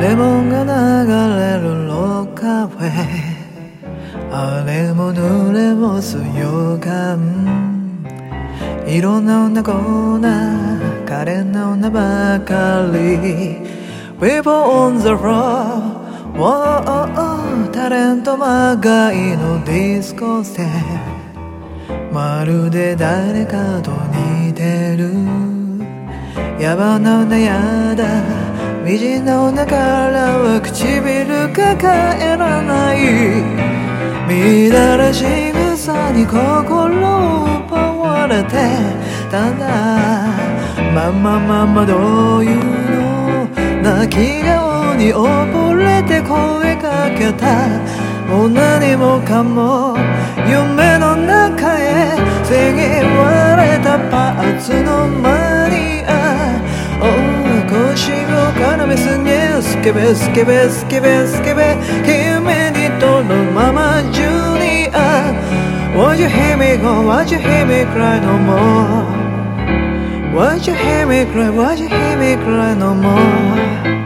レモンが流れるローカーウェイ、あれも濡れも水曜感、いろんな女子な可憐な女ばかり。 People on the floor、 タレントまがいのディスコステ、まるで誰かと似てる。野蛮な女やだ、美人な女からは唇抱えらない乱れ仕草に心を奪われて、ただママどういうの、泣き顔に溺れて声かけた。もう何もかも夢の中へちぎ割れたパーツのマニア。腰を絡めすぎスケベスケベスケベスケベ、君にとるままジュニア。 Why'd you hear me go? Why'd you hear me cry no more? Why'd you hear me cry? Why'd you hear me cry no more?